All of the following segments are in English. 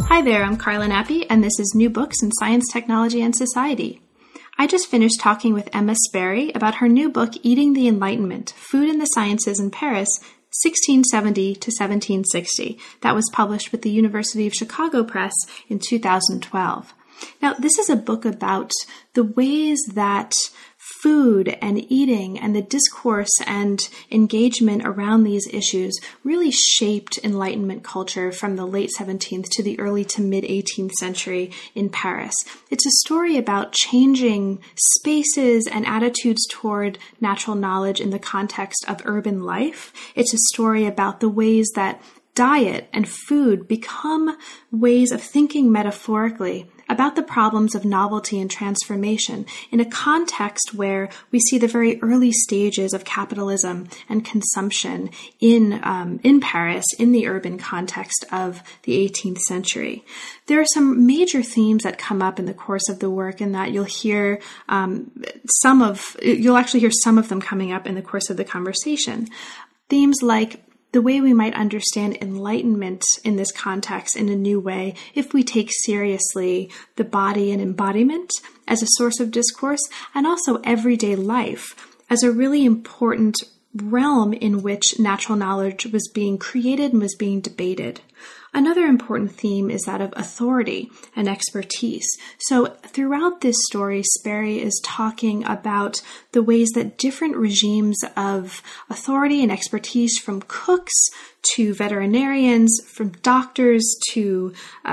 Hi there, I'm Carla Nappi, and this is New Books in Science, Technology, and Society. I just finished talking with Emma Sperry about her new book, Eating the Enlightenment, Food and the Sciences in Paris, 1670 to 1760. That was published with the University of Chicago Press in 2012. Now, this is a book about the ways that food and eating and the discourse and engagement around these issues really shaped Enlightenment culture from the late 17th to the early to mid 18th century in Paris. It's a story about changing spaces and attitudes toward natural knowledge in the context of urban life. It's a story about the ways that diet and food become ways of thinking metaphorically about the problems of novelty and transformation in a context where we see the very early stages of capitalism and consumption in Paris, in the urban context of the 18th century. There are some major themes that come up in the course of the work, and that you'll actually hear some of them coming up in the course of the conversation. Themes like the way we might understand enlightenment in this context in a new way if we take seriously the body and embodiment as a source of discourse, and also everyday life as a really important realm in which natural knowledge was being created and was being debated. Another important theme is that of authority and expertise. So throughout this story, Sperry is talking about the ways that different regimes of authority and expertise, from cooks to veterinarians, from doctors to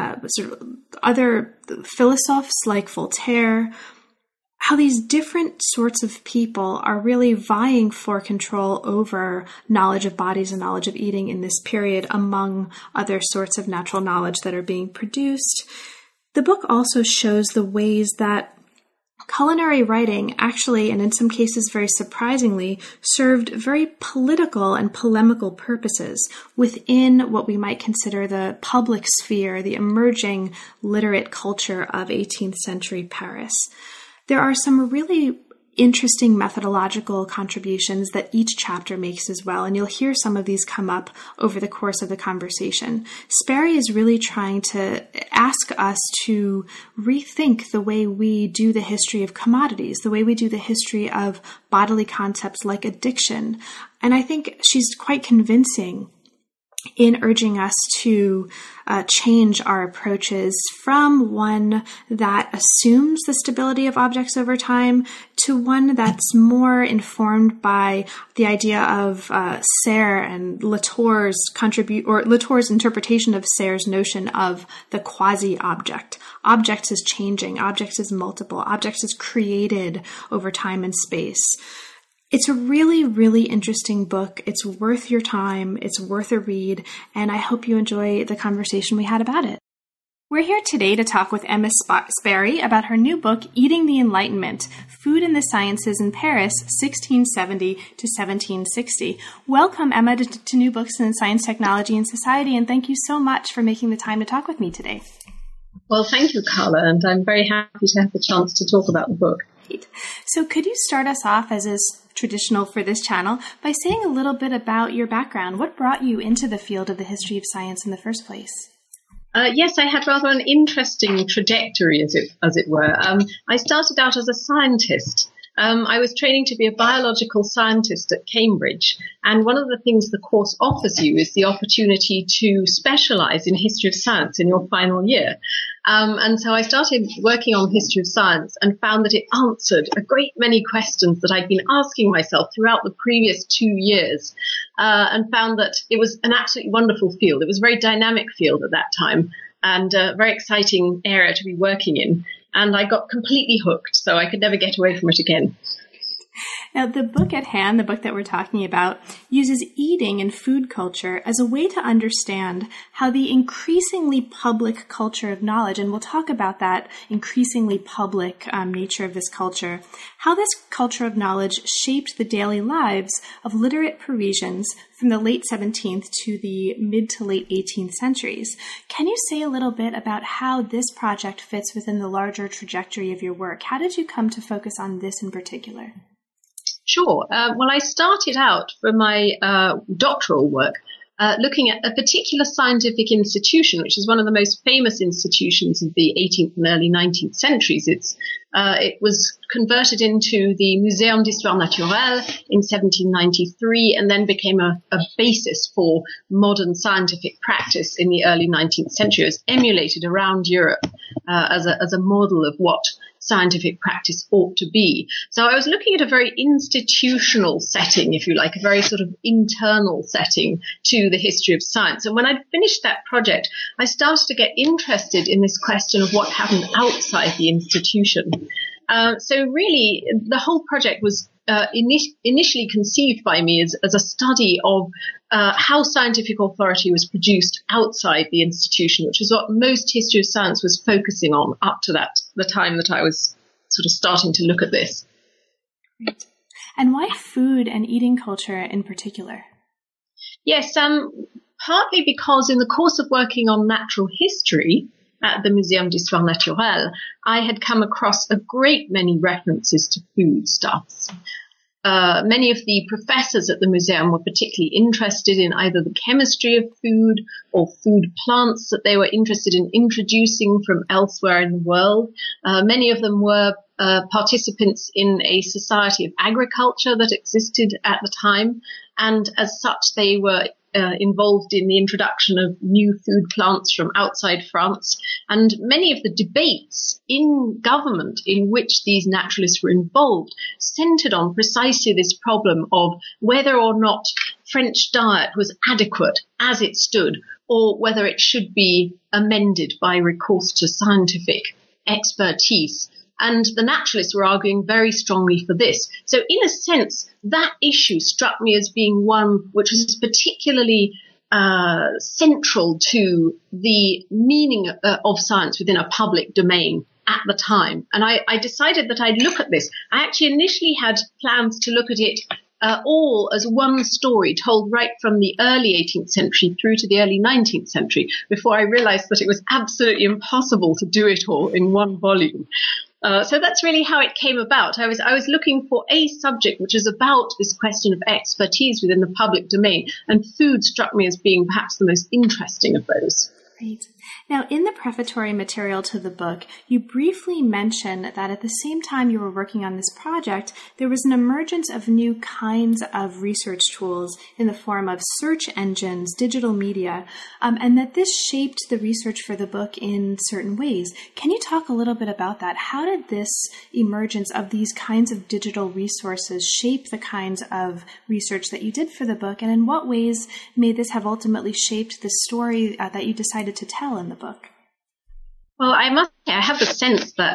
other philosophers like Voltaire, how these different sorts of people are really vying for control over knowledge of bodies and knowledge of eating in this period, among other sorts of natural knowledge that are being produced. The book also shows the ways that culinary writing actually, and in some cases very surprisingly, served very political and polemical purposes within what we might consider the public sphere, the emerging literate culture of 18th century Paris. There are some really interesting methodological contributions that each chapter makes as well, and you'll hear some of these come up over the course of the conversation. Sperry is really trying to ask us to rethink the way we do the history of commodities, the way we do the history of bodily concepts like addiction. And I think she's quite convincing in urging us to change our approaches from one that assumes the stability of objects over time to one that's more informed by the idea of Serre and Latour's interpretation of Serre's notion of the quasi-object. Objects is changing, objects is multiple, objects is created over time and space. It's a really, really interesting book. It's worth your time. It's worth a read, and I hope you enjoy the conversation we had about it. We're here today to talk with Emma Sperry about her new book, Eating the Enlightenment, Food and the Sciences in Paris, 1670 to 1760. Welcome, Emma, to New Books in Science, Technology, and Society, and thank you so much for making the time to talk with me today. Well, thank you, Carla, and I'm very happy to have the chance to talk about the book. Great. So could you start us off, as is traditional for this channel, by saying a little bit about your background? What brought you into the field of the history of science in the first place? Yes, I had rather an interesting trajectory, as it were. I started out as a scientist. I was training to be a biological scientist at Cambridge, and one of the things the course offers you is the opportunity to specialize in history of science in your final year. And so I started working on history of science and found that it answered a great many questions that I'd been asking myself throughout the previous 2 years, and found that it was an absolutely wonderful field. It was a very dynamic field at that time and a very exciting area to be working in. And I got completely hooked, so I could never get away from it again. Now, the book at hand, the book that we're talking about, uses eating and food culture as a way to understand how the increasingly public culture of knowledge, and we'll talk about that increasingly public nature of this culture, how this culture of knowledge shaped the daily lives of literate Parisians from the late 17th to the mid to late 18th centuries. Can you say a little bit about how this project fits within the larger trajectory of your work? How did you come to focus on this in particular? Sure. Well, I started out for my doctoral work looking at a particular scientific institution, which is one of the most famous institutions of the 18th and early 19th centuries. It was converted into the Muséum d'Histoire Naturelle in 1793 and then became a basis for modern scientific practice in the early 19th century. It was emulated around Europe as a model of what scientific practice ought to be. So I was looking at a very institutional setting, if you like, a very sort of internal setting to the history of science. And when I'd finished that project, I started to get interested in this question of what happened outside the institution. So really, the whole project was initially conceived by me as a study of how scientific authority was produced outside the institution, which is what most history of science was focusing on up to the time that I was sort of starting to look at this. Great. And why food and eating culture in particular? Yes, partly because in the course of working on natural history at the Muséum d'Histoire Naturelle, I had come across a great many references to foodstuffs. Many of the professors at the museum were particularly interested in either the chemistry of food or food plants that they were interested in introducing from elsewhere in the world. Many of them were participants in a society of agriculture that existed at the time, and as such they were involved in the introduction of new food plants from outside France. And many of the debates in government in which these naturalists were involved centered on precisely this problem of whether or not French diet was adequate as it stood, or whether it should be amended by recourse to scientific expertise. And the naturalists were arguing very strongly for this. So in a sense, that issue struck me as being one which was particularly central to the meaning of science within a public domain at the time. And I decided that I'd look at this. I actually initially had plans to look at it all as one story told right from the early 18th century through to the early 19th century before I realized that it was absolutely impossible to do it all in one volume. So that's really how it came about. I was looking for a subject which is about this question of expertise within the public domain, and food struck me as being perhaps the most interesting of those. Great. Now, in the prefatory material to the book, you briefly mention that at the same time you were working on this project, there was an emergence of new kinds of research tools in the form of search engines, digital media, and that this shaped the research for the book in certain ways. Can you talk a little bit about that? How did this emergence of these kinds of digital resources shape the kinds of research that you did for the book, and in what ways may this have ultimately shaped the story that you decided to tell in the book? Well, I must say, I have the sense that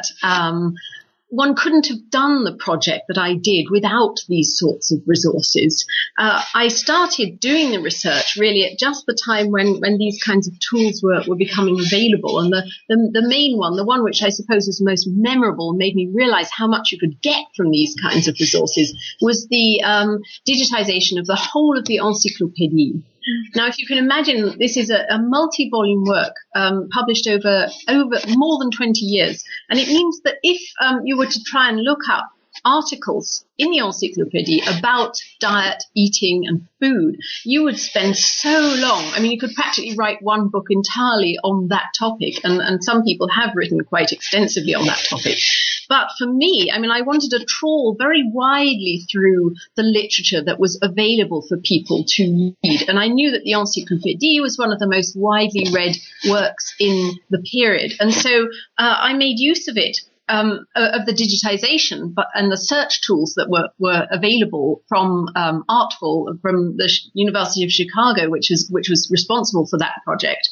one couldn't have done the project that I did without these sorts of resources. I started doing the research really at just the time when these kinds of tools were becoming available. And the main one, the one which I suppose was most memorable, made me realize how much you could get from these kinds of resources, was the digitization of the whole of the encyclopédie. Now, if you can imagine, this is a multi-volume work published over more than 20 years. And it means that if you were to try and look up articles in the encyclopédie about diet, eating and food, you would spend so long. I mean, you could practically write one book entirely on that topic, and some people have written quite extensively on that topic. But for me, I mean, I wanted to trawl very widely through the literature that was available for people to read. And I knew that the encyclopédie was one of the most widely read works in the period. And so I made use of it. Of the digitization, and the search tools that were available from Artful, from the University of Chicago, which was responsible for that project.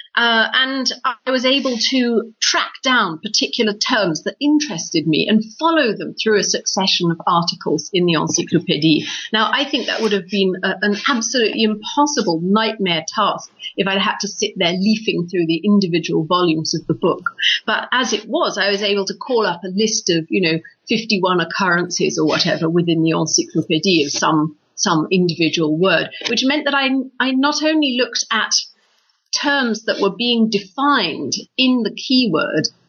And I was able to track down particular terms that interested me and follow them through a succession of articles in the encyclopédie. Now, I think that would have been an absolutely impossible nightmare task if I'd had to sit there leafing through the individual volumes of the book. But as it was, I was able to call up a list of, 51 occurrences or whatever within the encyclopédie of some individual word, which meant that I not only looked at terms that were being defined in the keyword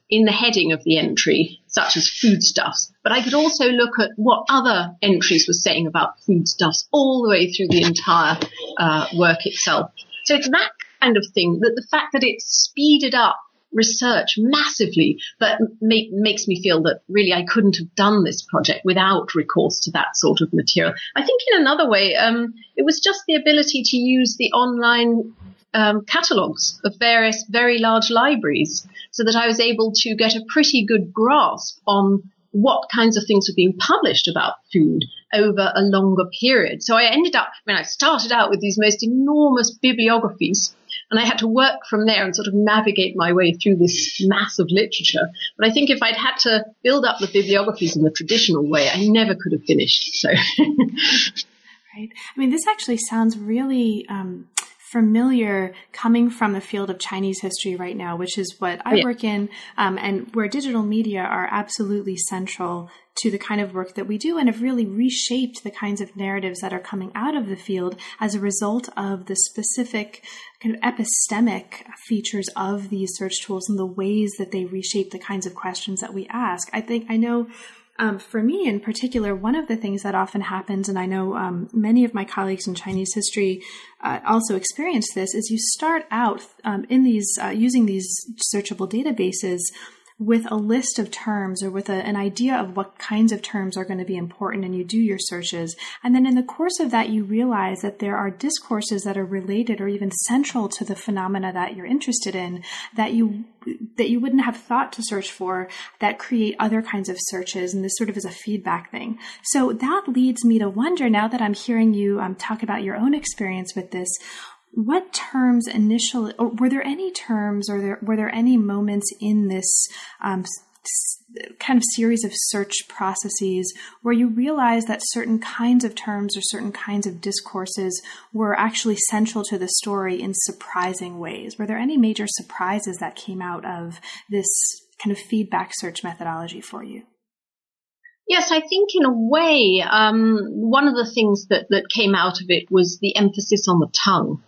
in the heading of the entry, such as foodstuffs, but I could also look at what other entries were saying about foodstuffs all the way through the entire work itself. So it's that kind of thing, that the fact that it's speeded up research massively, that makes me feel that really I couldn't have done this project without recourse to that sort of material. I think in another way, it was just the ability to use the online catalogues of various very large libraries, so that I was able to get a pretty good grasp on what kinds of things were being published about food over a longer period. So I started out with these most enormous bibliographies, and I had to work from there and sort of navigate my way through this mass of literature. But I think if I'd had to build up the bibliographies in the traditional way, I never could have finished. So, right. I mean, this actually sounds really familiar coming from the field of Chinese history right now, which is what I work in, and where digital media are absolutely central to the kind of work that we do, and have really reshaped the kinds of narratives that are coming out of the field as a result of the specific kind of epistemic features of these search tools and the ways that they reshape the kinds of questions that we ask. I know for me in particular, one of the things that often happens, and I know many of my colleagues in Chinese history also experience this, is you start out in these using these searchable databases with a list of terms, or with an idea of what kinds of terms are going to be important, and you do your searches. And then in the course of that, you realize that there are discourses that are related or even central to the phenomena that you're interested in that you wouldn't have thought to search for, that create other kinds of searches. And this sort of is a feedback thing. So that leads me to wonder, now that I'm hearing you talk about your own experience with this, what terms initially, or were there any terms, or were there any moments in this kind of series of search processes where you realized that certain kinds of terms or certain kinds of discourses were actually central to the story in surprising ways? Were there any major surprises that came out of this kind of feedback search methodology for you? Yes, I think in a way, one of the things that came out of it was the emphasis on the tongue.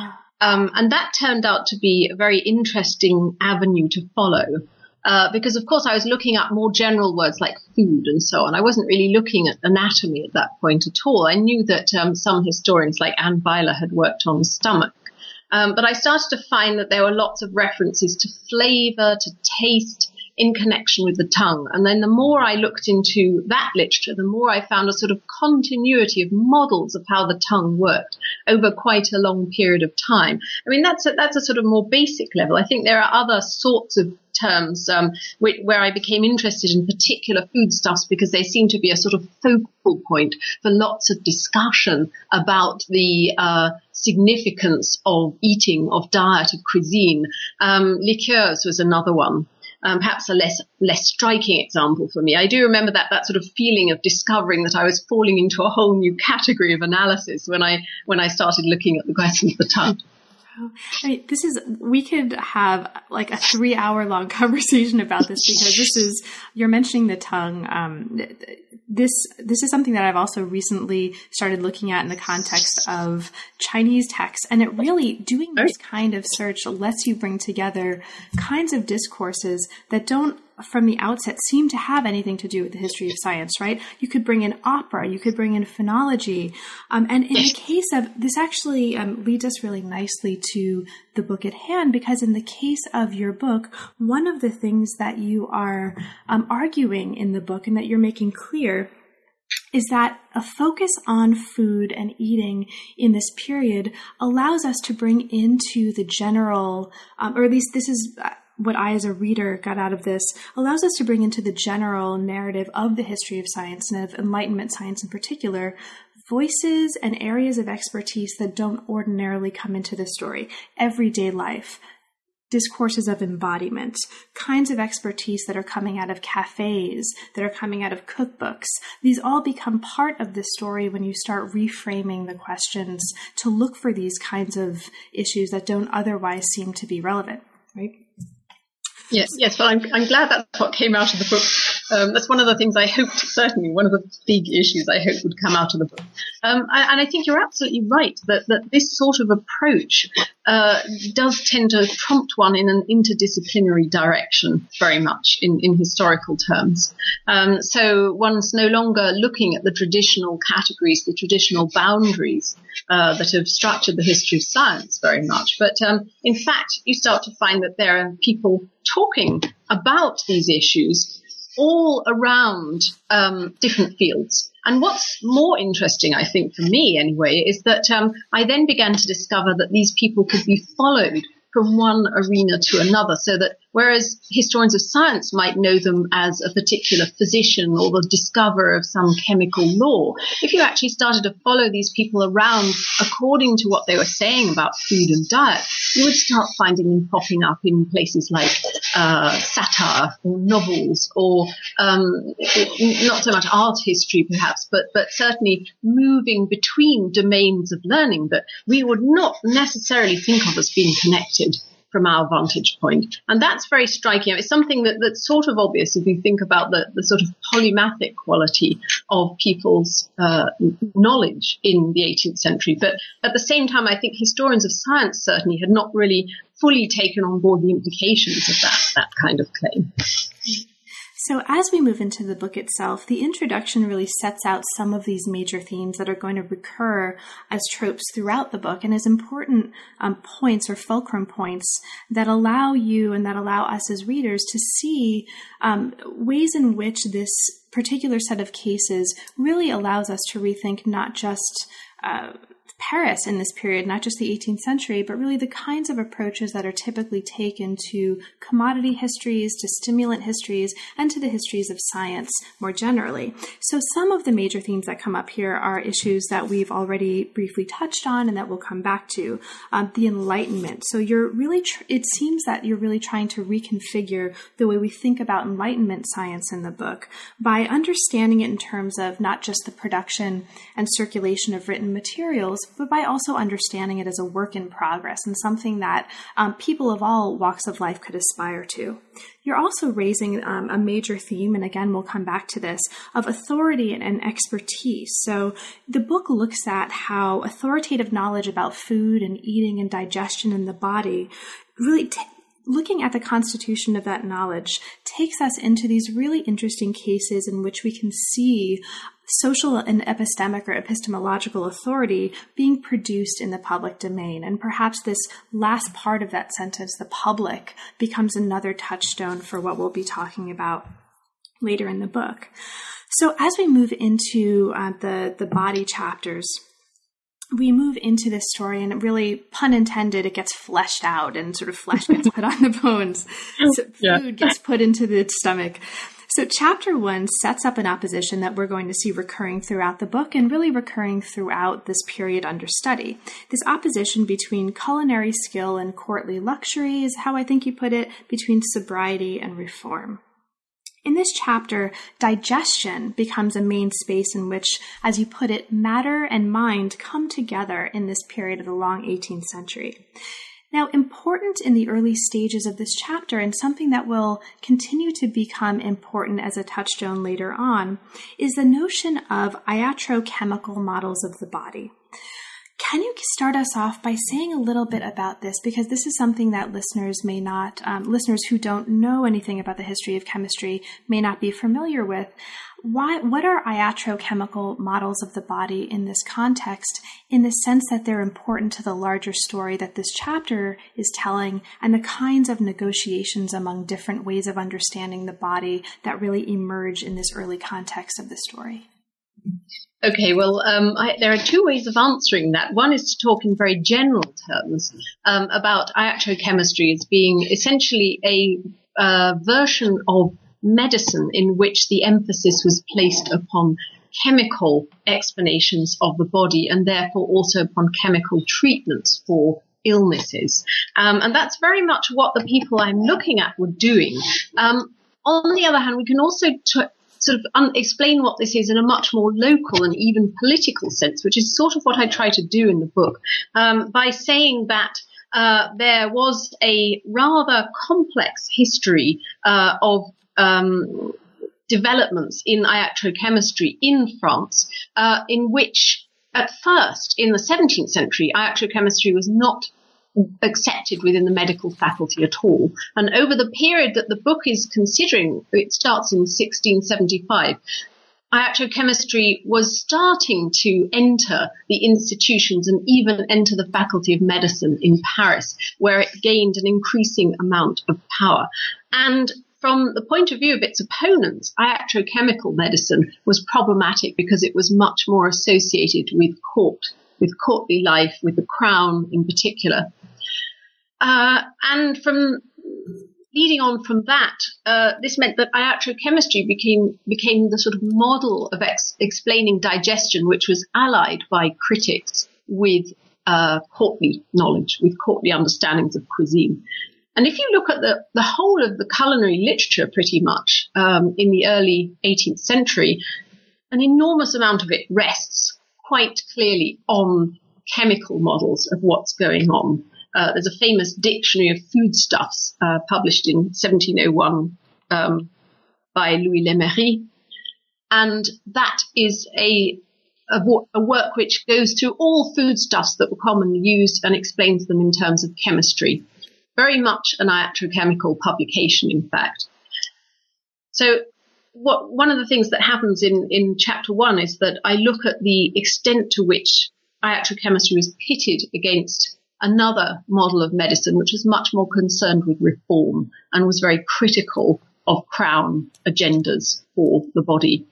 And that turned out to be a very interesting avenue to follow, because, of course, I was looking at more general words like food and so on. I wasn't really looking at anatomy at that point at all. I knew that some historians like Anne Weiler had worked on the stomach. But I started to find that there were lots of references to flavor, to taste, in connection with the tongue. And then the more I looked into that literature, the more I found a sort of continuity of models of how the tongue worked over quite a long period of time. I mean, that's a sort of more basic level. I think there are other sorts of terms where I became interested in particular foodstuffs, because they seem to be a sort of focal point for lots of discussion about the significance of eating, of diet, of cuisine. Liqueurs was another one. Perhaps a less striking example for me. I do remember that sort of feeling of discovering that I was falling into a whole new category of analysis when I started looking at the question of the tongue. I mean, we could have like a 3-hour long conversation about this, because you're mentioning the tongue. This is something that I've also recently started looking at in the context of Chinese texts. And it really, doing this kind of search lets you bring together kinds of discourses that don't, from the outset, seem to have anything to do with the history of science, right? You could bring in opera, you could bring in phonology. And in the case of, this actually leads us really nicely to the book at hand, because in the case of your book, one of the things that you are arguing in the book, and that you're making clear, is that a focus on food and eating in this period allows us to bring into the general, or at least this is what I as a reader got out of this, allows us to bring into the general narrative of the history of science, and of Enlightenment science in particular, voices and areas of expertise that don't ordinarily come into the story. Everyday life, discourses of embodiment, kinds of expertise that are coming out of cafes, that are coming out of cookbooks. These all become part of the story when you start reframing the questions to look for these kinds of issues that don't otherwise seem to be relevant, right? Yes. Well, I'm glad that's what came out of the book. That's one of the things I hoped, certainly one of the big issues I hoped would come out of the book. And I think you're absolutely right that this sort of approach does tend to prompt one in an interdisciplinary direction very much in historical terms. So one's no longer looking at the traditional categories, the traditional boundaries that have structured the history of science very much. But in fact, you start to find that there are people talking about these issues all around different fields. And what's more interesting, I think, for me anyway, is that I then began to discover that these people could be followed from one arena to another, so that whereas historians of science might know them as a particular physician or the discoverer of some chemical law, if you actually started to follow these people around according to what they were saying about food and diet, you would start finding them popping up in places like satire or novels or not so much art history perhaps, but certainly moving between domains of learning that we would not necessarily think of as being connected from our vantage point. And that's very striking. It's something that's sort of obvious if you think about the sort of polymathic quality of people's knowledge in the 18th century. But at the same time, I think historians of science certainly had not really fully taken on board the implications of that kind of claim. So as we move into the book itself, the introduction really sets out some of these major themes that are going to recur as tropes throughout the book and as important points or fulcrum points that allow you and that allow us as readers to see ways in which this particular set of cases really allows us to rethink not just Paris in this period, not just the 18th century, but really the kinds of approaches that are typically taken to commodity histories, to stimulant histories, and to the histories of science more generally. So some of the major themes that come up here are issues that we've already briefly touched on and that we'll come back to. The Enlightenment. So you're really, it seems that you're really trying to reconfigure the way we think about Enlightenment science in the book by understanding it in terms of not just the production and circulation of written materials, but by also understanding it as a work in progress and something that people of all walks of life could aspire to. You're also raising a major theme, and again, we'll come back to this, of authority and expertise. So the book looks at how authoritative knowledge about food and eating and digestion in the body really looking at the constitution of that knowledge takes us into these really interesting cases in which we can see social and epistemic or epistemological authority being produced in the public domain. And perhaps this last part of that sentence, the public, becomes another touchstone for what we'll be talking about later in the book. So as we move into the body chapters, we move into this story and really, pun intended, it gets fleshed out and sort of flesh gets put on the bones. So food gets put into the stomach. So chapter 1 sets up an opposition that we're going to see recurring throughout the book and really recurring throughout this period under study. This opposition between culinary skill and courtly luxury is how I think you put it, between sobriety and reform. In this chapter, digestion becomes a main space in which, as you put it, matter and mind come together in this period of the long 18th century. Now, important in the early stages of this chapter, and something that will continue to become important as a touchstone later on, is the notion of iatrochemical models of the body. Can you start us off by saying a little bit about this? Because this is something that listeners may not, listeners who don't know anything about the history of chemistry may not be familiar with. What are iatrochemical models of the body in this context, in the sense that they're important to the larger story that this chapter is telling and the kinds of negotiations among different ways of understanding the body that really emerge in this early context of the story? Okay, well, there are two ways of answering that. One is to talk in very general terms about iatrochemistry as being essentially a version of medicine in which the emphasis was placed upon chemical explanations of the body and therefore also upon chemical treatments for illnesses. And that's very much what the people I'm looking at were doing. On the other hand, we can also sort of explain what this is in a much more local and even political sense, which is sort of what I try to do in the book, by saying that there was a rather complex history of developments in iatrochemistry in France, in which at first, in the 17th century, iatrochemistry was not accepted within the medical faculty at all. And over the period that the book is considering, it starts in 1675, iatrochemistry was starting to enter the institutions and even enter the Faculty of Medicine in Paris, where it gained an increasing amount of power. And from the point of view of its opponents, iatrochemical medicine was problematic because it was much more associated with courtly life, with the crown in particular. And from leading on from that, this meant that iatrochemistry became the sort of model of explaining digestion, which was allied by critics with courtly knowledge, with courtly understandings of cuisine. And if you look at the whole of the culinary literature pretty much in the early 18th century, an enormous amount of it rests quite clearly on chemical models of what's going on. There's a famous dictionary of foodstuffs published in 1701 by Louis Lemery. And that is a work which goes through all foodstuffs that were commonly used and explains them in terms of chemistry. Very much an iatrochemical publication, in fact. So one of the things that happens in chapter 1 is that I look at the extent to which iatrochemistry was pitted against another model of medicine, which was much more concerned with reform and was very critical of crown agendas for the body.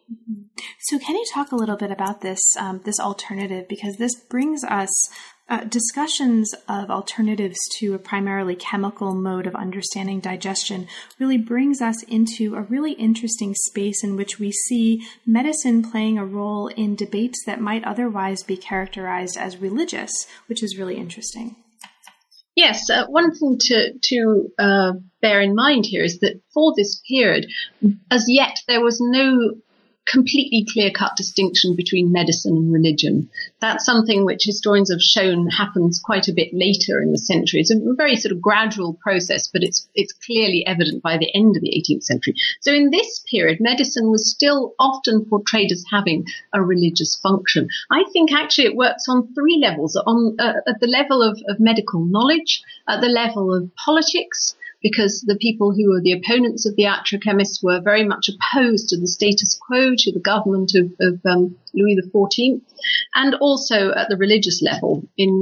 So can you talk a little bit about this alternative? Because this brings us discussions of alternatives to a primarily chemical mode of understanding digestion really brings us into a really interesting space in which we see medicine playing a role in debates that might otherwise be characterized as religious, which is really interesting. Yes, one thing to bear in mind here is that for this period, as yet there was no completely clear-cut distinction between medicine and religion. That's something which historians have shown happens quite a bit later in the century. It's a very sort of gradual process, but it's clearly evident by the end of the 18th century. So in this period, medicine was still often portrayed as having a religious function. I think actually it works on three levels: at the level of medical knowledge, at the level of politics, because the people who were the opponents of the iatrochemists were very much opposed to the status quo, to the government of Louis XIV, and also at the religious level, in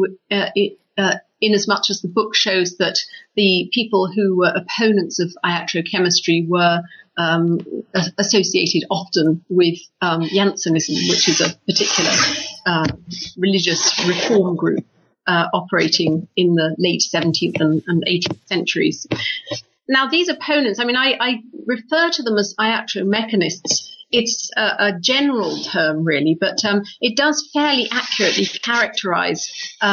as much as the book shows that the people who were opponents of iatrochemistry were associated often with Jansenism, which is a particular religious reform group operating in the late 17th and 18th centuries. Now, these opponents, I refer to them as iatromechanists. It's a general term, really, but it does fairly accurately characterize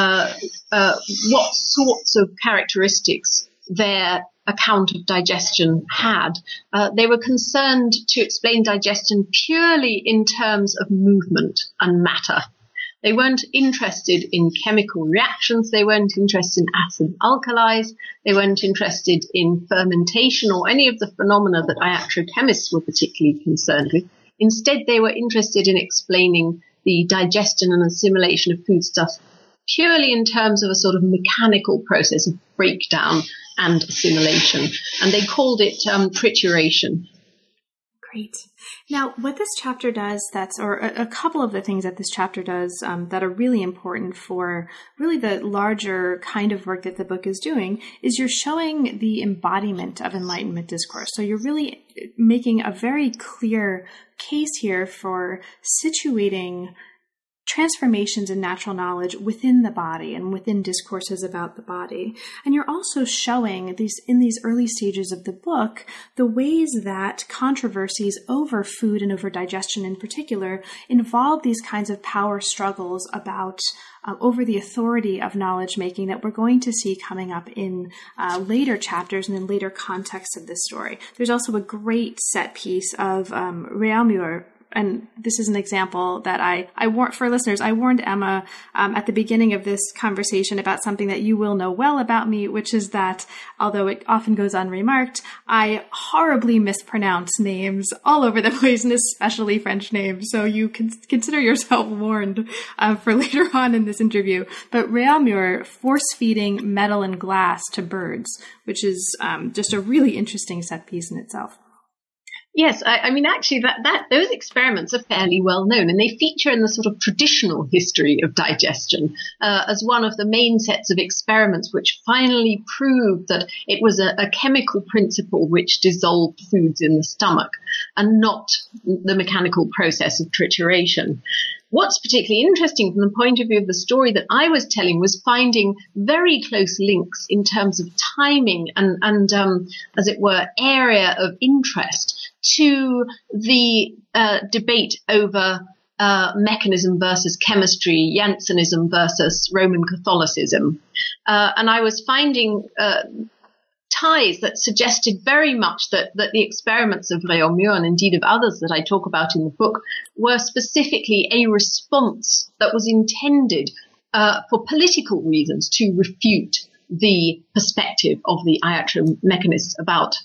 what sorts of characteristics their account of digestion had. They were concerned to explain digestion purely in terms of movement and matter. They weren't interested in chemical reactions. They weren't interested in acid alkalis. They weren't interested in fermentation or any of the phenomena that iatrochemists were particularly concerned with. Instead, they were interested in explaining the digestion and assimilation of foodstuffs purely in terms of a sort of mechanical process of breakdown and assimilation. And they called it trituration. Great. Now, what this chapter does, or a couple of the things that this chapter does that are really important for really the larger kind of work that the book is doing, is you're showing the embodiment of Enlightenment discourse. So you're really making a very clear case here for situating transformations in natural knowledge within the body and within discourses about the body. And you're also showing in these early stages of the book, the ways that controversies over food and over digestion in particular involve these kinds of power struggles about over the authority of knowledge making that we're going to see coming up in later chapters and in later contexts of this story. There's also a great set piece of Réaumur and this is an example that I warned for listeners. I warned Emma at the beginning of this conversation about something that you will know well about me, which is that although it often goes unremarked, I horribly mispronounce names all over the place, and especially French names. So you can consider yourself warned for later on in this interview. But Réaumur force-feeding metal and glass to birds, which is just a really interesting set piece in itself. Yes, I mean, actually, that those experiments are fairly well known, and they feature in the sort of traditional history of digestion as one of the main sets of experiments which finally proved that it was a chemical principle which dissolved foods in the stomach and not the mechanical process of trituration. What's particularly interesting from the point of view of the story that I was telling was finding very close links in terms of timing and as it were, area of interest to the debate over mechanism versus chemistry, Jansenism versus Roman Catholicism. And I was finding ties that suggested very much that the experiments of Réaumur, and indeed of others that I talk about in the book, were specifically a response that was intended for political reasons to refute the perspective of the iatromechanists about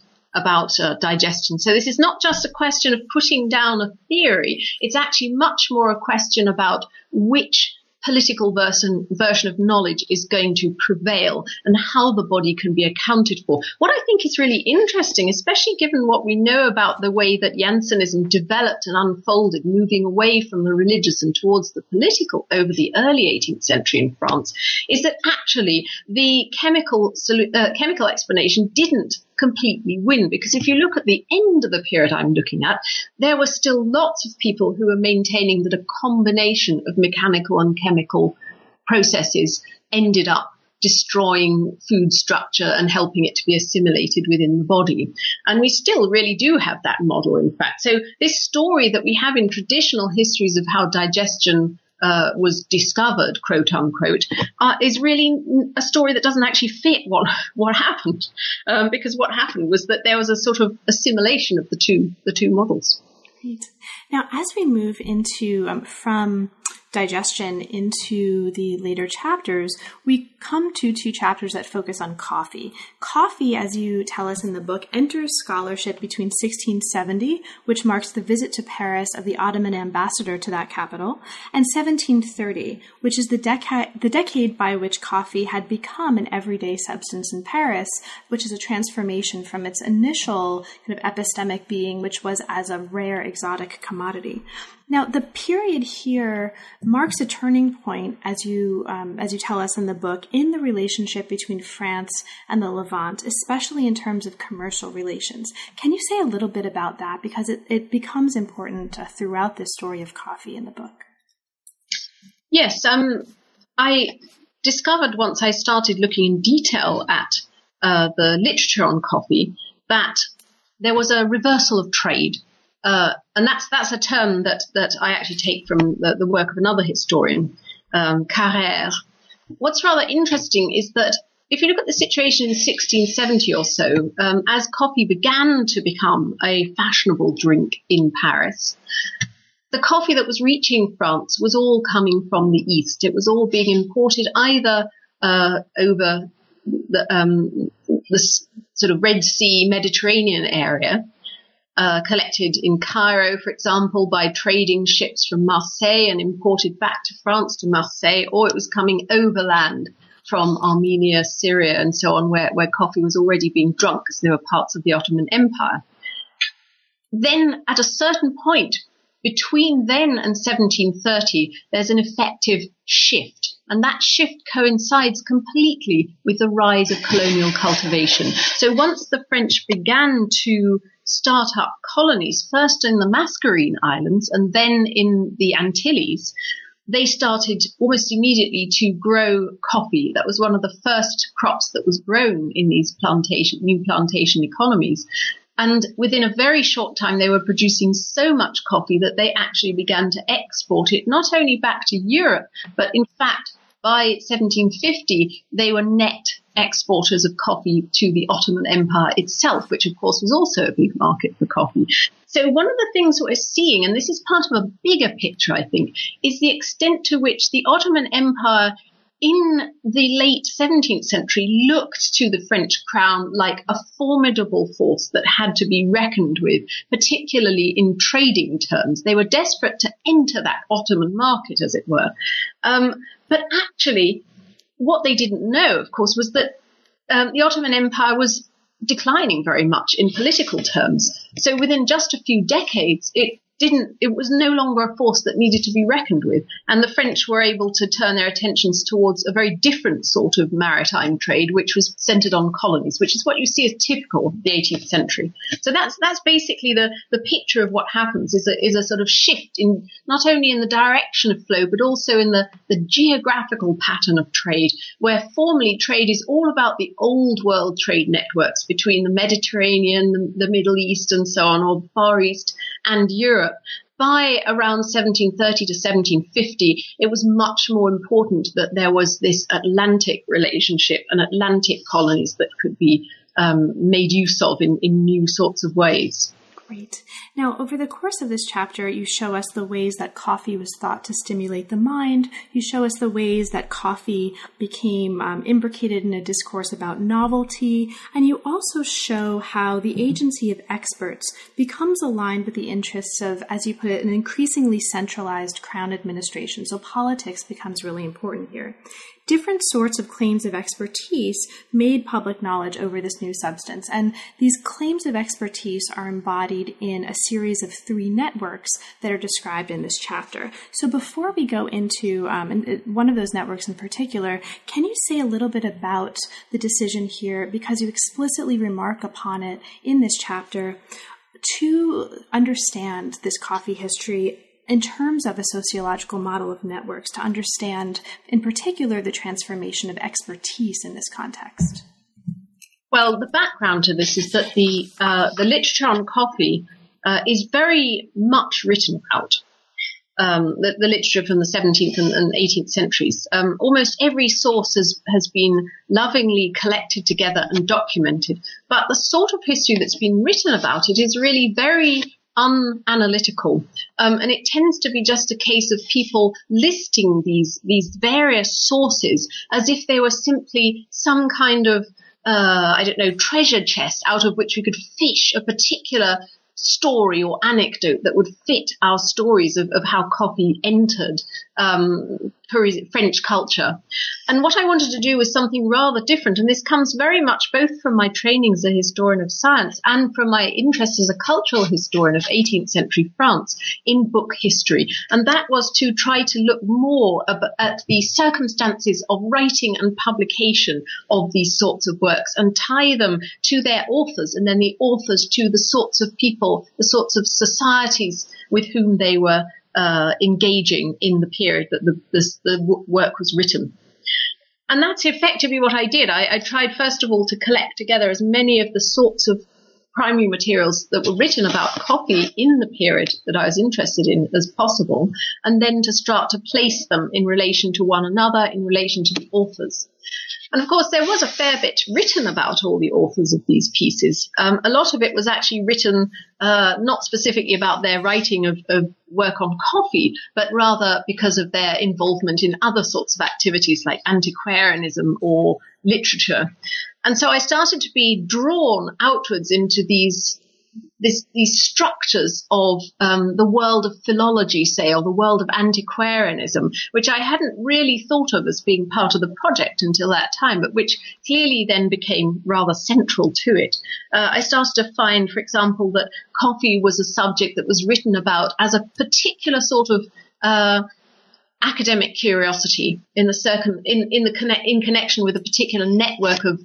digestion. So this is not just a question of putting down a theory. It's actually much more a question about which political version of knowledge is going to prevail and how the body can be accounted for. What I think is really interesting, especially given what we know about the way that Jansenism developed and unfolded, moving away from the religious and towards the political over the early 18th century in France, is that actually the chemical explanation didn't completely win, because if you look at the end of the period I'm looking at, there were still lots of people who were maintaining that a combination of mechanical and chemical processes ended up destroying food structure and helping it to be assimilated within the body. And we still really do have that model, in fact. So this story that we have in traditional histories of how digestion was discovered, quote unquote, is really a story that doesn't actually fit what happened, because what happened was that there was a sort of assimilation of the two models. Right. Now, as we move into from digestion into the later chapters, we come to two chapters that focus on coffee. Coffee, as you tell us in the book, enters scholarship between 1670, which marks the visit to Paris of the Ottoman ambassador to that capital, and 1730, which is the decade by which coffee had become an everyday substance in Paris, which is a transformation from its initial kind of epistemic being, which was as a rare exotic commodity. Now, the period here marks a turning point, as you tell us in the book, in the relationship between France and the Levant, especially in terms of commercial relations. Can you say a little bit about that? Because it becomes important throughout the story of coffee in the book. Yes, I discovered once I started looking in detail at the literature on coffee that there was a reversal of trade. And that's a term that I actually take from the work of another historian, Carrère. What's rather interesting is that if you look at the situation in 1670 or so, as coffee began to become a fashionable drink in Paris, the coffee that was reaching France was all coming from the east. It was all being imported either over the sort of Red Sea Mediterranean area, collected in Cairo, for example, by trading ships from Marseille and imported back to France to Marseille, or it was coming overland from Armenia, Syria, and so on, where coffee was already being drunk because they were parts of the Ottoman Empire. Then, at a certain point, between then and 1730, there's an effective shift. And that shift coincides completely with the rise of colonial cultivation. So once the French began to start up colonies, first in the Mascarene Islands and then in the Antilles, they started almost immediately to grow coffee. That was one of the first crops that was grown in these new plantation economies. And within a very short time, they were producing so much coffee that they actually began to export it, not only back to Europe, but in fact, by 1750, they were net exporters of coffee to the Ottoman Empire itself, which of course was also a big market for coffee. So one of the things we're seeing, and this is part of a bigger picture, I think, is the extent to which the Ottoman Empire in the late 17th century looked to the French crown like a formidable force that had to be reckoned with, particularly in trading terms. They were desperate to enter that Ottoman market, as it were. But actually, what they didn't know, of course, was that the Ottoman Empire was declining very much in political terms. So within just a few decades, it was no longer a force that needed to be reckoned with. And the French were able to turn their attentions towards a very different sort of maritime trade, which was centered on colonies, which is what you see as typical of the 18th century. So that's basically the picture of what happens is a sort of shift in not only in the direction of flow, but also in the geographical pattern of trade, where formerly trade is all about the old world trade networks between the Mediterranean, the Middle East and so on, or Far East and Europe. By around 1730 to 1750, it was much more important that there was this Atlantic relationship and Atlantic colonies that could be made use of in new sorts of ways. Great. Now, over the course of this chapter, you show us the ways that coffee was thought to stimulate the mind. You show us the ways that coffee became imbricated in a discourse about novelty. And you also show how the agency of experts becomes aligned with the interests of, as you put it, an increasingly centralized crown administration. So politics becomes really important here. Different sorts of claims of expertise made public knowledge over this new substance. And these claims of expertise are embodied in a series of 3 networks that are described in this chapter. So before we go into one of those networks in particular, can you say a little bit about the decision here, because you explicitly remark upon it in this chapter, to understand this coffee history in terms of a sociological model of networks, to understand, in particular, the transformation of expertise in this context? Well, the background to this is that the literature on coffee is very much written about. The literature from the 17th and 18th centuries. Almost every source has been lovingly collected together and documented, but the sort of history that's been written about it is really very unanalytical, and it tends to be just a case of people listing these various sources as if they were simply some kind of treasure chest out of which we could fish a particular story or anecdote that would fit our stories of how coffee entered French culture. And what I wanted to do was something rather different, and this comes very much both from my training as a historian of science and from my interest as a cultural historian of 18th century France in book history. And that was to try to look more at the circumstances of writing and publication of these sorts of works and tie them to their authors, and then the authors to the sorts of people, the sorts of societies with whom they were engaging in the period that the work was written. And that's effectively what I did. I tried, first of all, to collect together as many of the sorts of primary materials that were written about coffee in the period that I was interested in as possible, and then to start to place them in relation to one another, in relation to the authors. And of course, there was a fair bit written about all the authors of these pieces. A lot of it was actually written not specifically about their writing of work on coffee, but rather because of their involvement in other sorts of activities like antiquarianism or literature. And so I started to be drawn outwards into these structures of the world of philology, say, or the world of antiquarianism, which I hadn't really thought of as being part of the project until that time, but which clearly then became rather central to it. I started to find, for example, that coffee was a subject that was written about as a particular sort of academic curiosity in connection with a particular network of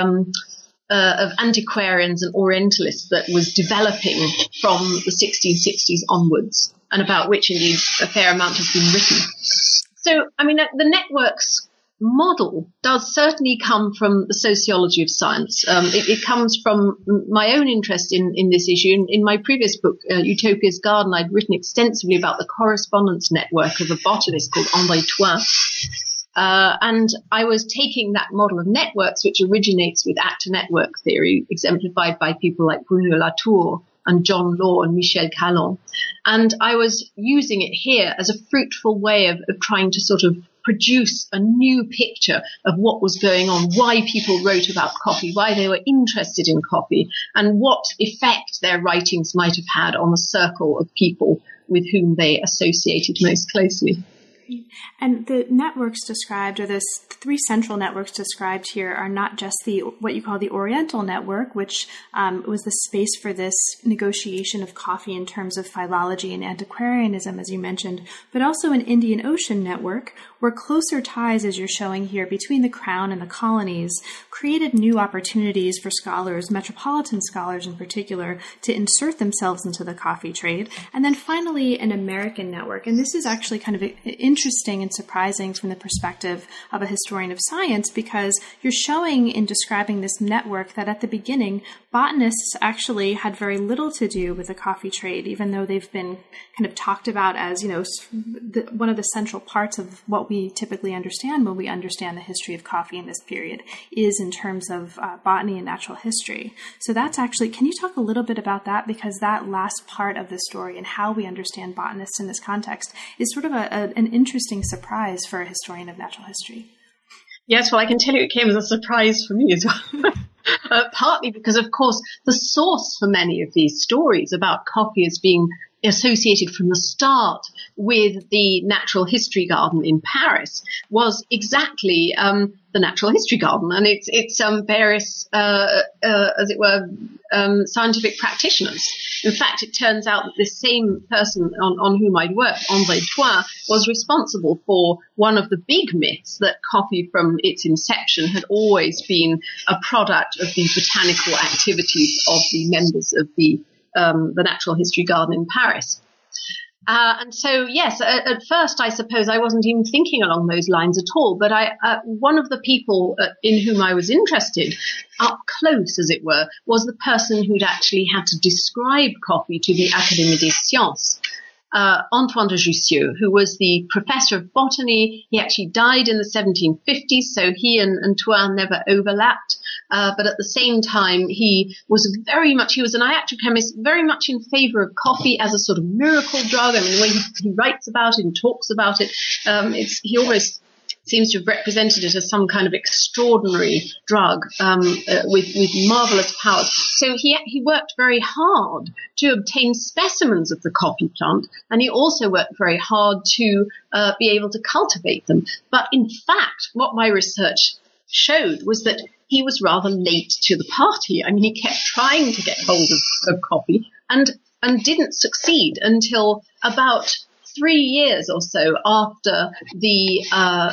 antiquarians and Orientalists that was developing from the 1660s onwards, and about which indeed a fair amount has been written. So, I mean, the networks model does certainly come from the sociology of science. It comes from my own interest in this issue. In my previous book, Utopia's Garden, I'd written extensively about the correspondence network of a botanist called André Thoin. And I was taking that model of networks, which originates with actor network theory, exemplified by people like Bruno Latour and John Law and Michel Calon. And I was using it here as a fruitful way of trying to sort of produce a new picture of what was going on, why people wrote about coffee, why they were interested in coffee, and what effect their writings might have had on the circle of people with whom they associated most closely. And the networks described, or the three central networks described here, are not just what you call the Oriental network, which was the space for this negotiation of coffee in terms of philology and antiquarianism, as you mentioned, but also an Indian Ocean network, where closer ties, as you're showing here, between the crown and the colonies created new opportunities for scholars, metropolitan scholars in particular, to insert themselves into the coffee trade. And then finally, an American network. And this is actually kind of interesting and surprising from the perspective of a historian of science, because you're showing in describing this network that at the beginning, botanists actually had very little to do with the coffee trade, even though they've been kind of talked about as, one of the central parts of what we typically understand when we understand the history of coffee in this period is in terms of botany and natural history. So that's actually, can you talk a little bit about that? Because that last part of the story and how we understand botanists in this context is sort of an interesting surprise for a historian of natural history. Yes, well, I can tell you it came as a surprise for me as well. Partly because, of course, the source for many of these stories about coffee as being associated from the start with the Natural History Garden in Paris was exactly the Natural History Garden, and it's various, as it were, scientific practitioners. In fact, it turns out that this same person on whom I'd worked, André Thoin, was responsible for one of the big myths that coffee from its inception had always been a product of the botanical activities of the members of the Natural History Garden in Paris. And so, yes, at first, I suppose I wasn't even thinking along those lines at all. But one of the people in whom I was interested, up close, as it were, was the person who'd actually had to describe coffee to the Académie des Sciences. Antoine de Jussieu, who was the professor of botany. He actually died in the 1750s, so he and Thoin never overlapped. But at the same time, he was an iatrochemist, very much in favor of coffee as a sort of miracle drug. I mean, the way he writes about it and talks about it, he almost seems to have represented it as some kind of extraordinary drug with marvelous powers. So he worked very hard to obtain specimens of the coffee plant, and he also worked very hard to be able to cultivate them. But in fact, what my research showed was that he was rather late to the party. I mean, he kept trying to get hold of coffee and didn't succeed until about 3 years or so after the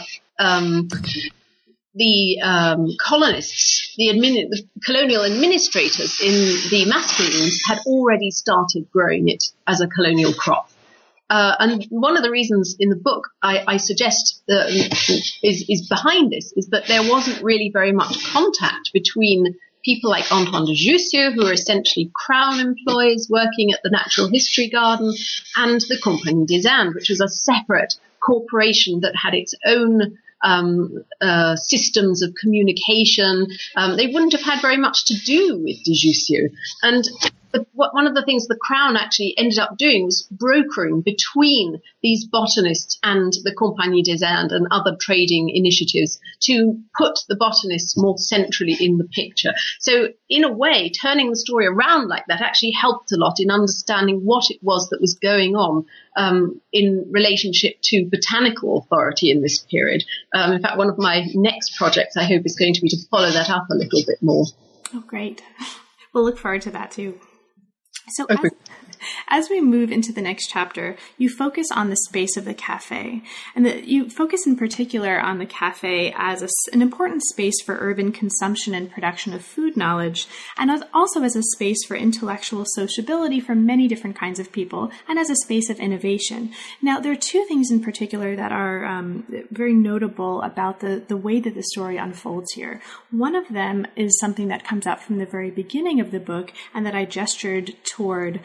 colonists, the colonial administrators in the Mascarenes had already started growing it as a colonial crop. And one of the reasons in the book I suggest is behind this is that there wasn't really very much contact between people like Antoine de Jussieu, who are essentially crown employees working at the Natural History Garden, and the Compagnie des Indes, which was a separate corporation that had its own systems of communication. They wouldn't have had very much to do with de Jussieu. And one of the things the Crown actually ended up doing was brokering between these botanists and the Compagnie des Indes and other trading initiatives to put the botanists more centrally in the picture. So in a way, turning the story around like that actually helped a lot in understanding what it was that was going on in relationship to botanical authority in this period. In fact, one of my next projects, I hope, is going to be to follow that up a little bit more. Oh, great. We'll look forward to that too. So as we move into the next chapter, you focus on the space of the cafe, and you focus in particular on the cafe as an important space for urban consumption and production of food knowledge, and also as a space for intellectual sociability for many different kinds of people, and as a space of innovation. Now, there are two things in particular that are very notable about the way that the story unfolds here. One of them is something that comes out from the very beginning of the book, and that I gestured toward, I think, at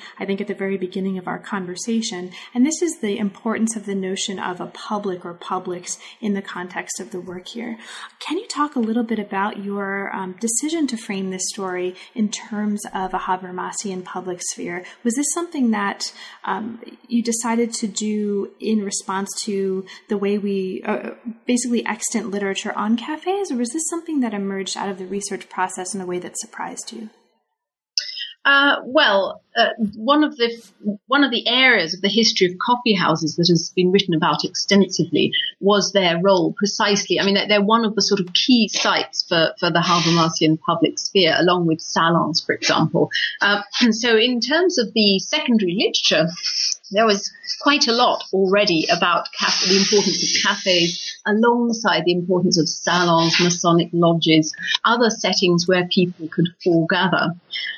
at the very beginning of our conversation, and this is the importance of the notion of a public or publics in the context of the work here. Can you talk a little bit about your decision to frame this story in terms of a Habermasian public sphere? Was this something that you decided to do in response to the way we, basically extant literature on cafes, or was this something that emerged out of the research process in a way that surprised you? One of the areas of the history of coffee houses that has been written about extensively was their role precisely. I mean, they're one of the sort of key sites for the Habermasian public sphere, along with salons, for example. And so in terms of the secondary literature, there was quite a lot already about the importance of cafes alongside the importance of salons, Masonic lodges, other settings where people could foregather.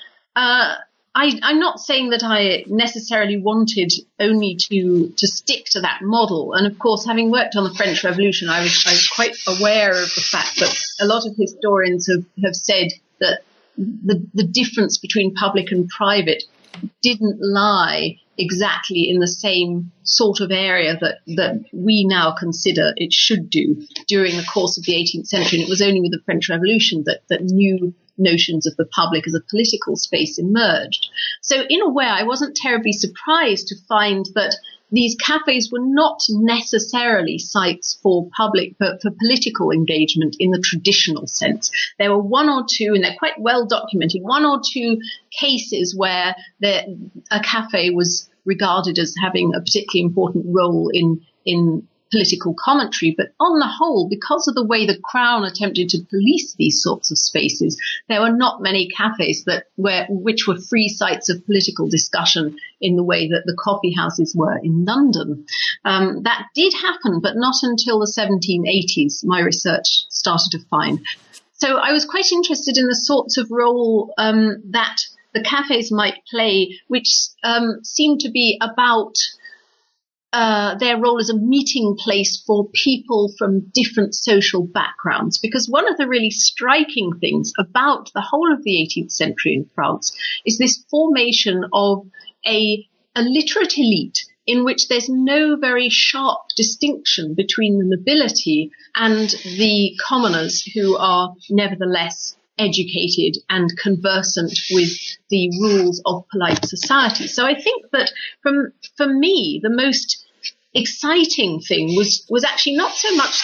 I'm not saying that I necessarily wanted only to stick to that model. And of course, having worked on the French Revolution, I was quite aware of the fact that a lot of historians have said that the difference between public and private didn't lie exactly in the same sort of area that we now consider it should do during the course of the 18th century. And it was only with the French Revolution that new notions of the public as a political space emerged. So in a way, I wasn't terribly surprised to find that these cafes were not necessarily sites for public, but for political engagement in the traditional sense. There were one or two, and they're quite well documented, one or two cases where a cafe was regarded as having a particularly important role in political commentary, but on the whole, because of the way the Crown attempted to police these sorts of spaces, there were not many cafes which were free sites of political discussion in the way that the coffee houses were in London. That did happen, but not until the 1780s, my research started to find. So I was quite interested in the sorts of role that the cafes might play, which seemed to be about their role as a meeting place for people from different social backgrounds. Because one of the really striking things about the whole of the 18th century in France is this formation of a literate elite in which there's no very sharp distinction between the nobility and the commoners who are nevertheless educated and conversant with the rules of polite society. So I think that for me, the most exciting thing was actually not so much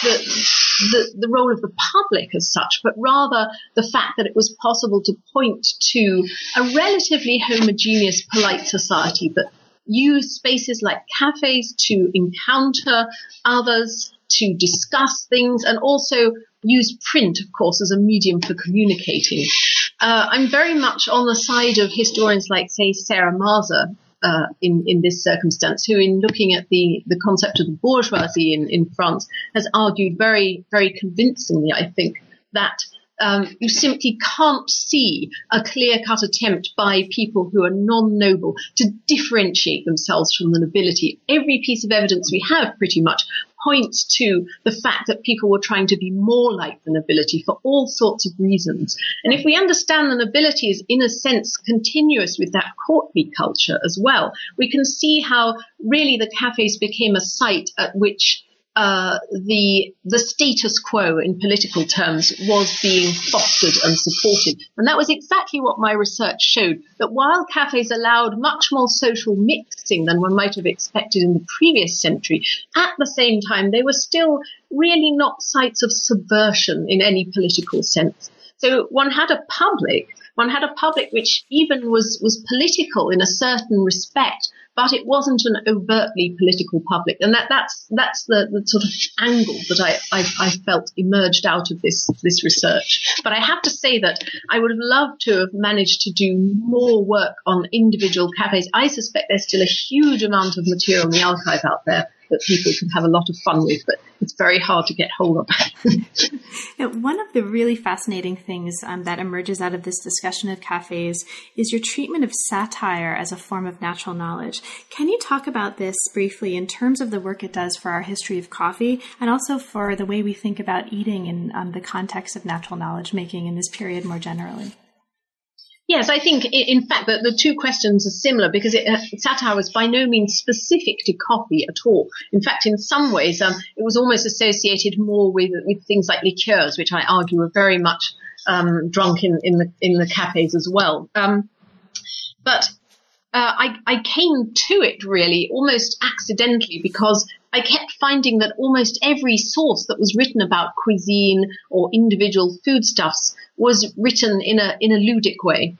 the role of the public as such, but rather the fact that it was possible to point to a relatively homogeneous polite society that used spaces like cafes to encounter others, to discuss things, and also use print, of course, as a medium for communicating. I'm very much on the side of historians like, say, Sarah Maser in this circumstance, who, in looking at the concept of the bourgeoisie in France, has argued very, very convincingly, I think, that you simply can't see a clear-cut attempt by people who are non-noble to differentiate themselves from the nobility. Every piece of evidence we have pretty much points to the fact that people were trying to be more like the nobility for all sorts of reasons. And if we understand the nobility is, in a sense, continuous with that courtly culture as well, we can see how really the cafes became a site at which the status quo in political terms was being fostered and supported. And that was exactly what my research showed, that while cafes allowed much more social mixing than one might have expected in the previous century, at the same time, they were still really not sites of subversion in any political sense. So one had a public which even was political in a certain respect, but it wasn't an overtly political public. And that's the sort of angle that I felt emerged out of this research. But I have to say that I would have loved to have managed to do more work on individual cafes. I suspect there's still a huge amount of material in the archive out there that people can have a lot of fun with, but it's very hard to get hold of. Now, one of the really fascinating things that emerges out of this discussion of cafes is your treatment of satire as a form of natural knowledge. Can you talk about this briefly in terms of the work it does for our history of coffee and also for the way we think about eating in the context of natural knowledge making in this period more generally? Yes, I think, in fact, that the two questions are similar because satire was by no means specific to coffee at all. In fact, in some ways, it was almost associated more with things like liqueurs, which I argue are very much drunk in the cafes as well. But I came to it really almost accidentally because I kept finding that almost every source that was written about cuisine or individual foodstuffs was written in a ludic way,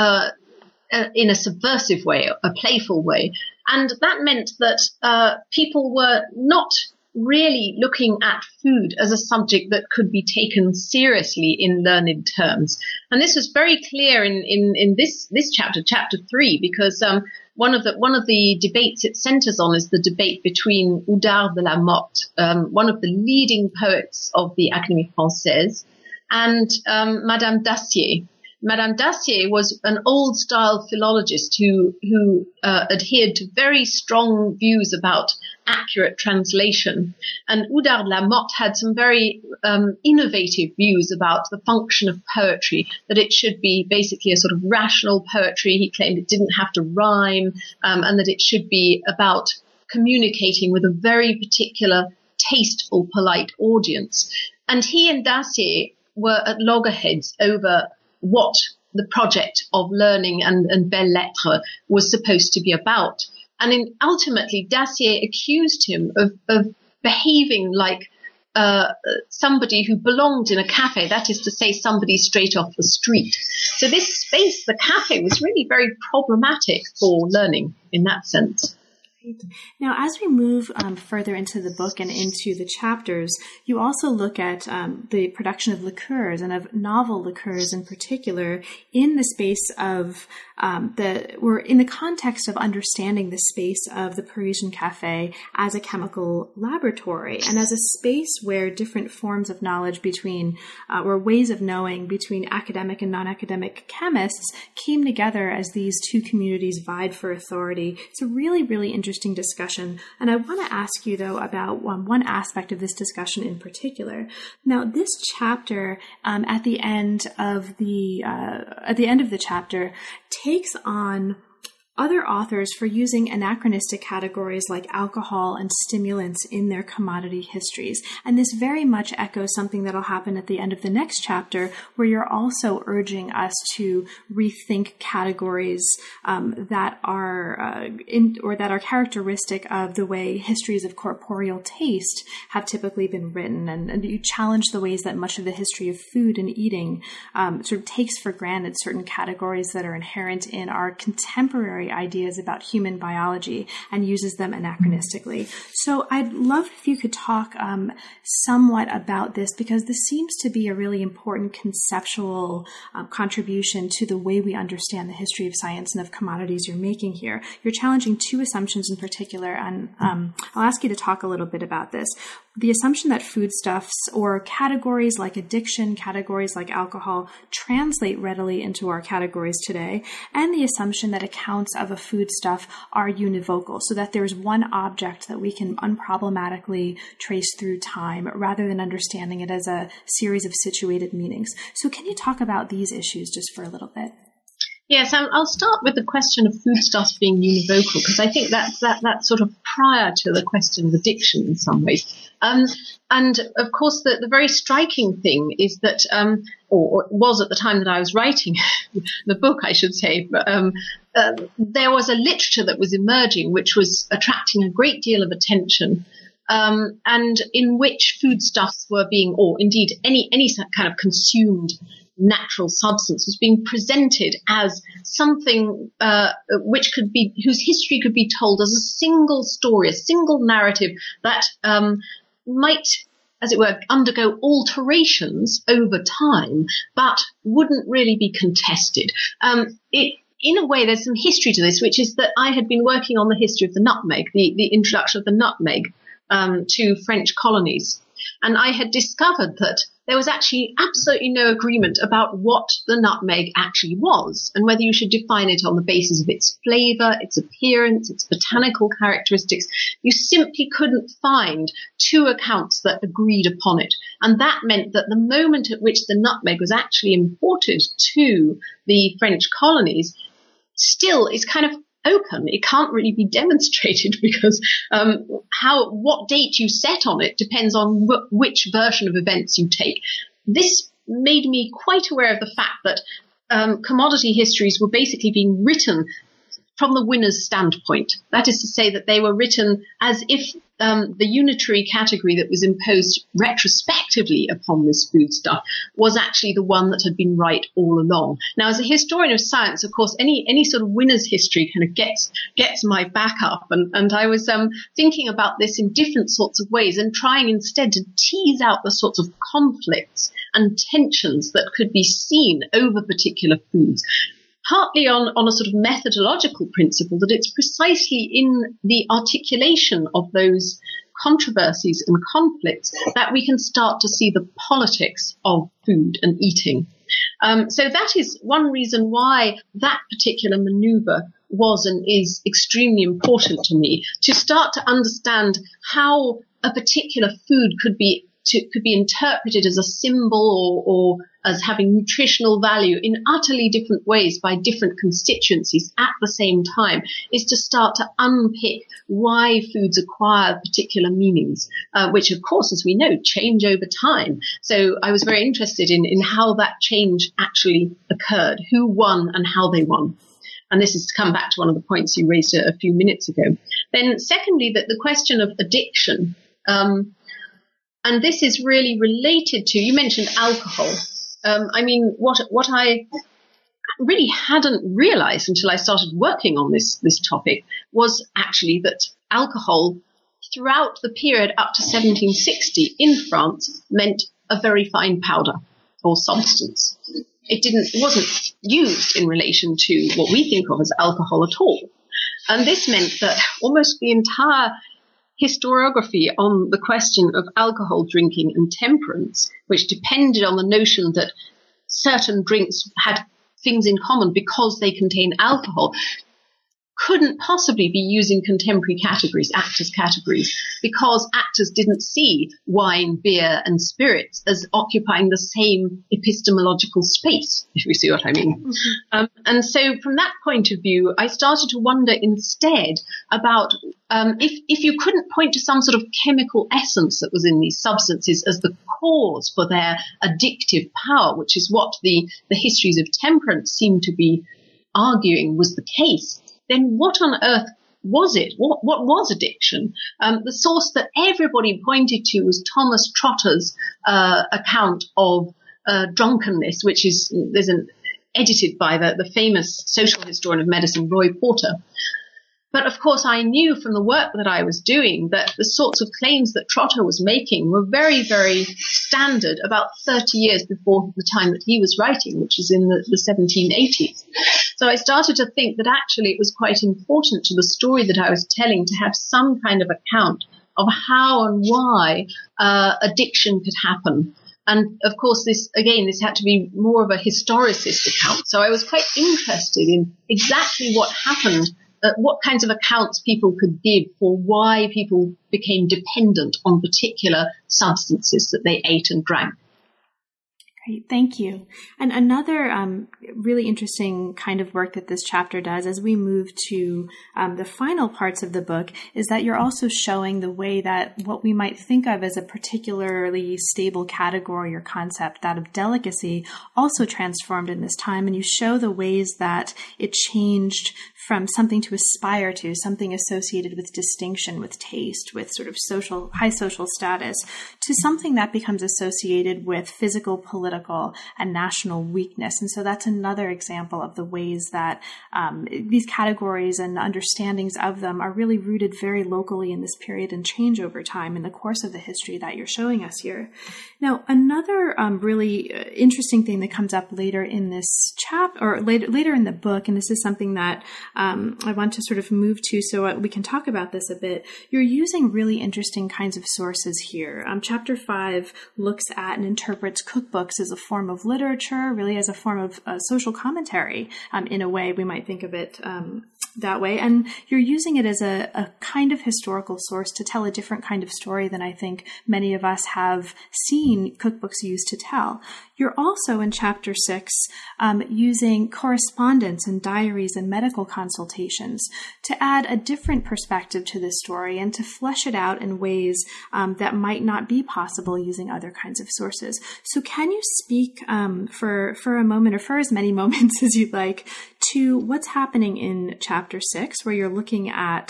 in a subversive way, a playful way. And that meant that people were not really looking at food as a subject that could be taken seriously in learned terms. And this was very clear in this chapter 3, because one of the debates it centers on is the debate between Oudard de la Motte, one of the leading poets of the Académie Française, and Madame Dacier. Madame Dacier was an old-style philologist who adhered to very strong views about accurate translation. And Oudard de la Motte had some very innovative views about the function of poetry, that it should be basically a sort of rational poetry. He claimed it didn't have to rhyme, and that it should be about communicating with a very particular, tasteful, polite audience. And he and Dacier were at loggerheads over what the project of learning and belles lettres was supposed to be about. And ultimately, Dacier accused him of behaving like somebody who belonged in a cafe, that is to say, somebody straight off the street. So this space, the cafe, was really very problematic for learning in that sense. Now, as we move further into the book and into the chapters, you also look at the production of liqueurs and of novel liqueurs in particular in the space of in the context of understanding the space of the Parisian cafe as a chemical laboratory and as a space where different forms of knowledge between or ways of knowing between academic and non-academic chemists came together as these two communities vied for authority. It's a really, really interesting discussion. And I want to ask you, though, about one aspect of this discussion in particular. Now, this chapter at the end of the chapter takes on other authors for using anachronistic categories like alcohol and stimulants in their commodity histories. And this very much echoes something that'll happen at the end of the next chapter, where you're also urging us to rethink categories that are characteristic of the way histories of corporeal taste have typically been written. And you challenge the ways that much of the history of food and eating sort of takes for granted certain categories that are inherent in our contemporary ideas about human biology and uses them anachronistically. So I'd love if you could talk somewhat about this, because this seems to be a really important conceptual contribution to the way we understand the history of science and of commodities you're making here. You're challenging two assumptions in particular, and I'll ask you to talk a little bit about this. The assumption that foodstuffs or categories like addiction, categories like alcohol, translate readily into our categories today, and the assumption that accounts of a foodstuff are univocal, so that there's one object that we can unproblematically trace through time rather than understanding it as a series of situated meanings. So can you talk about these issues just for a little bit? Yes, I'll start with the question of foodstuffs being univocal, because I think that's sort of prior to the question of addiction in some ways. And of course, the very striking thing is that, or was at the time that I was writing the book, I should say, there was a literature that was emerging which was attracting a great deal of attention. And in which foodstuffs were being, or indeed any kind of consumed natural substance, was being presented as something whose history could be told as a single story, a single narrative that might, as it were, undergo alterations over time, but wouldn't really be contested. In a way, there's some history to this, which is that I had been working on the history of the nutmeg, the introduction of the nutmeg to French colonies. And I had discovered that there was actually absolutely no agreement about what the nutmeg actually was and whether you should define it on the basis of its flavor, its appearance, its botanical characteristics. You simply couldn't find two accounts that agreed upon it. And that meant that the moment at which the nutmeg was actually imported to the French colonies still is kind of open. It can't really be demonstrated because what date you set on it depends on which version of events you take. This made me quite aware of the fact that commodity histories were basically being written from the winner's standpoint. That is to say that they were written as if the unitary category that was imposed retrospectively upon this foodstuff was actually the one that had been right all along. Now, as a historian of science, of course, any sort of winner's history kind of gets my back up. And I was thinking about this in different sorts of ways and trying instead to tease out the sorts of conflicts and tensions that could be seen over particular foods. Partly on a sort of methodological principle that it's precisely in the articulation of those controversies and conflicts that we can start to see the politics of food and eating. So that is one reason why that particular maneuver was and is extremely important to me, to start to understand how a particular food could be interpreted as a symbol or as having nutritional value in utterly different ways by different constituencies at the same time, is to start to unpick why foods acquire particular meanings, which of course, as we know, change over time. So I was very interested in how that change actually occurred, who won and how they won. And this is to come back to one of the points you raised a few minutes ago. Then secondly, that the question of addiction, and this is really related to, you mentioned alcohol. What I really hadn't realized until I started working on this topic was actually that alcohol throughout the period up to 1760 in France meant a very fine powder or substance. It wasn't used in relation to what we think of as alcohol at all. And this meant that almost the entire historiography on the question of alcohol drinking and temperance, which depended on the notion that certain drinks had things in common because they contained alcohol, couldn't possibly be using contemporary categories, actors' categories, because actors didn't see wine, beer, and spirits as occupying the same epistemological space, if you see what I mean. Mm-hmm. And so from that point of view, I started to wonder instead about if you couldn't point to some sort of chemical essence that was in these substances as the cause for their addictive power, which is what the histories of temperance seem to be arguing was the case, then what on earth was it? What was addiction? The source that everybody pointed to was Thomas Trotter's account of drunkenness, which is edited by the famous social historian of medicine, Roy Porter. But of course, I knew from the work that I was doing that the sorts of claims that Trotter was making were very, very standard about 30 years before the time that he was writing, which is in the 1780s. So I started to think that actually it was quite important to the story that I was telling to have some kind of account of how and why addiction could happen. And of course, this had to be more of a historicist account. So I was quite interested in exactly what happened, what kinds of accounts people could give for why people became dependent on particular substances that they ate and drank. Great, thank you. And another really interesting kind of work that this chapter does as we move to the final parts of the book is that you're also showing the way that what we might think of as a particularly stable category or concept, that of delicacy, also transformed in this time. And you show the ways that it changed from something to aspire to, something associated with distinction, with taste, with sort of high social status, to something that becomes associated with physical, political, and national weakness. And so that's another example of the ways that these categories and understandings of them are really rooted very locally in this period and change over time in the course of the history that you're showing us here. Now, another really interesting thing that comes up later in this chapter, or later in the book, and this is something that I want to sort of move to so we can talk about this a bit. You're using really interesting kinds of sources here. Chapter 5 looks at and interprets cookbooks as a form of literature, really as a form of social commentary. In a way, we might think of it that way. And you're using it as a kind of historical source to tell a different kind of story than I think many of us have seen cookbooks used to tell. You're also in Chapter 6 using correspondence and diaries and medical consultations to add a different perspective to this story and to flesh it out in ways that might not be possible using other kinds of sources. So can you speak for a moment, or for as many moments as you'd like, to what's happening in Chapter 6, where you're looking at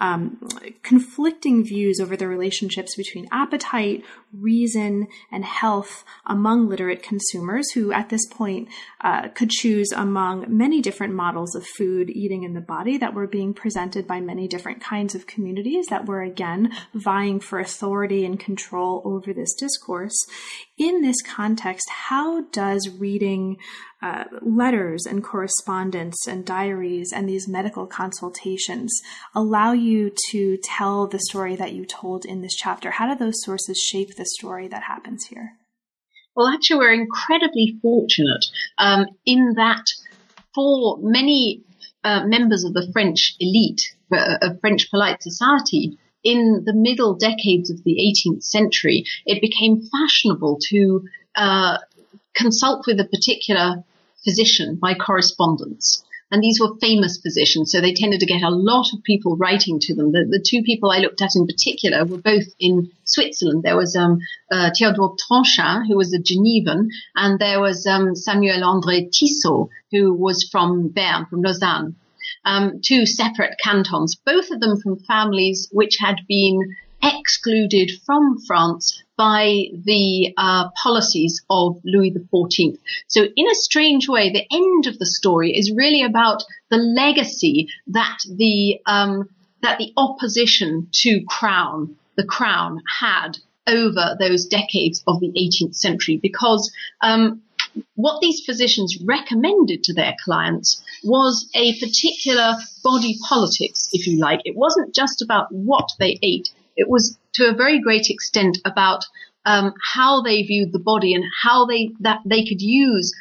conflicting views over the relationships between appetite, reason, and health among literate consumers who at this point could choose among many different models of food, eating, and the body that were being presented by many different kinds of communities that were, again, vying for authority and control over this discourse. In this context, how does reading letters and correspondence and diaries and these medical consultations allow you to tell the story that you told in this chapter? How do those sources shape the story that happens here? Well, actually, we're incredibly fortunate in that for many members of the French elite, of French polite society, in the middle decades of the 18th century, it became fashionable to consult with a particular physician by correspondence. And these were famous physicians, so they tended to get a lot of people writing to them. The two people I looked at in particular were both in Switzerland. There was Théodore Tronchin, who was a Genevan, and there was Samuel-André Tissot, who was from Bern, from Lausanne. Two separate cantons, both of them from families which had been excluded from France by the policies of Louis XIV. So in a strange way, the end of the story is really about the legacy that the opposition to the crown had over those decades of the 18th century, because what these physicians recommended to their clients was a particular body politics, if you like. It wasn't just about what they ate. It was to a very great extent about how they viewed the body and how they could use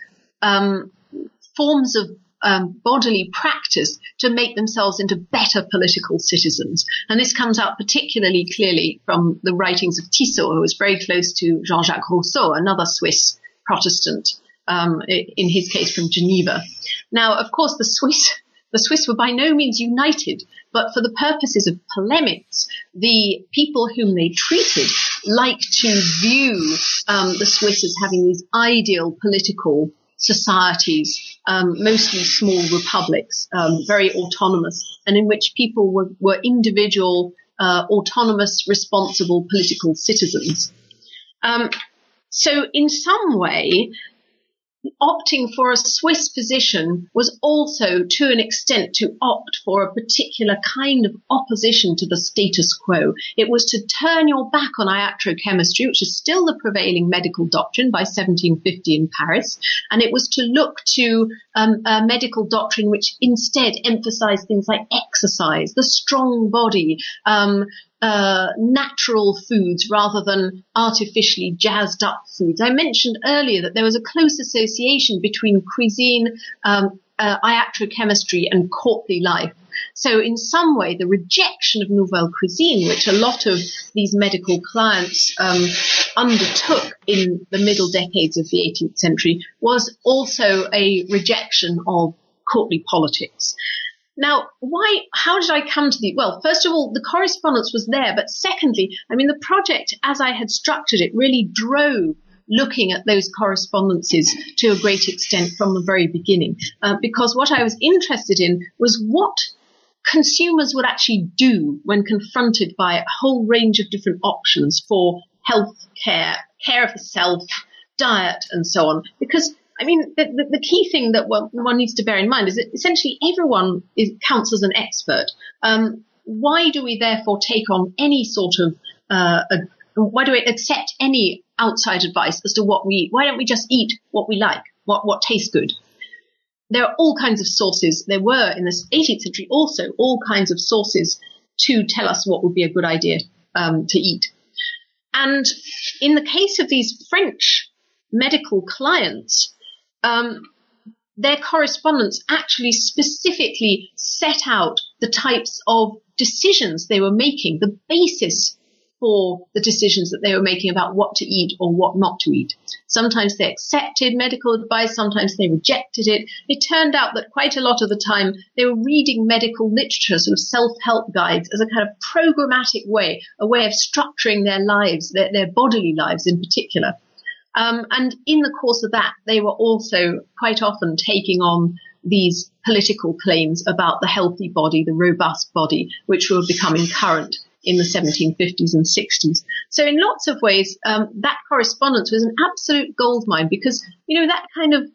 forms of bodily practice to make themselves into better political citizens. And this comes out particularly clearly from the writings of Tissot, who was very close to Jean-Jacques Rousseau, another Swiss Protestant, in his case from Geneva. Now, of course, the Swiss were by no means united, but for the purposes of polemics, the people whom they treated liked to view the Swiss as having these ideal political societies, mostly small republics, very autonomous, and in which people were individual, autonomous, responsible political citizens. So in some way, opting for a Swiss physician was also, to an extent, to opt for a particular kind of opposition to the status quo. It was to turn your back on iatrochemistry, which is still the prevailing medical doctrine by 1750 in Paris, and it was to look to a medical doctrine which instead emphasized things like exercise, the strong body, natural foods rather than artificially jazzed up foods. I mentioned earlier that there was a close association between cuisine, iatrochemistry and courtly life. So in some way, the rejection of nouvelle cuisine, which a lot of these medical clients undertook in the middle decades of the 18th century, was also a rejection of courtly politics. Now, how did I come to well, first of all, the correspondence was there, but secondly, the project, as I had structured it, really drove looking at those correspondences to a great extent from the very beginning, because what I was interested in was what consumers would actually do when confronted by a whole range of different options for health care, care of the self, diet, and so on, because the key thing that one needs to bear in mind is that essentially everyone counts as an expert. Why do we therefore take on any sort of, why do we accept any outside advice as to what we eat? Why don't we just eat what we like, what tastes good? there are all kinds of sources. There were in the 18th century also all kinds of sources to tell us what would be a good idea to eat. And in the case of these French medical clients, their correspondence actually specifically set out the types of decisions they were making, the basis for the decisions that they were making about what to eat or what not to eat. Sometimes they accepted medical advice, sometimes they rejected it. It turned out that quite a lot of the time they were reading medical literature, sort of self-help guides, as a kind of programmatic way, a way of structuring their lives, their bodily lives in particular. And in the course of that, they were also quite often taking on these political claims about the healthy body, the robust body, which were becoming current in the 1750s and 60s. So in lots of ways, that correspondence was an absolute goldmine because, that kind of,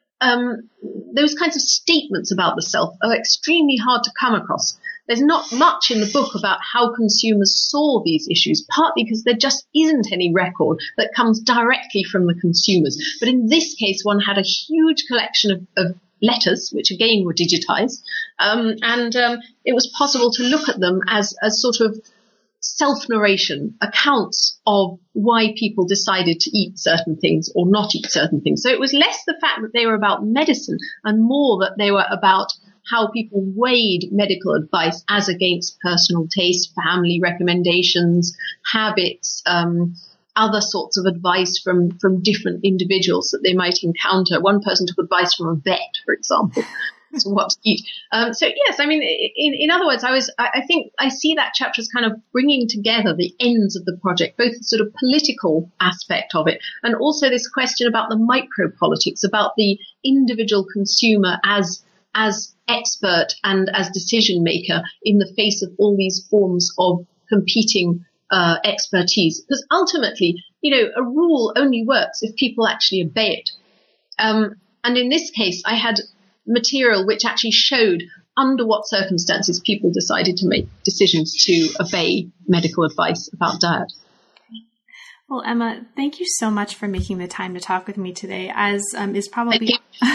those kinds of statements about the self are extremely hard to come across. There's not much in the book about how consumers saw these issues, partly because there just isn't any record that comes directly from the consumers. But in this case, one had a huge collection of letters, which again were digitized, and it was possible to look at them as sort of self-narration, accounts of why people decided to eat certain things or not eat certain things. So it was less the fact that they were about medicine and more that they were about how people weighed medical advice as against personal taste, family recommendations, habits, other sorts of advice from different individuals that they might encounter. One person took advice from a vet, for example, so what to eat. So yes, I mean, in other words, I think I see that chapter as kind of bringing together the ends of the project, both the sort of political aspect of it and also this question about the micropolitics, about the individual consumer as expert and as decision maker in the face of all these forms of competing expertise. Because ultimately, a rule only works if people actually obey it. And in this case, I had material which actually showed under what circumstances people decided to make decisions to obey medical advice about diet. Well, Emma, thank you so much for making the time to talk with me today. As is probably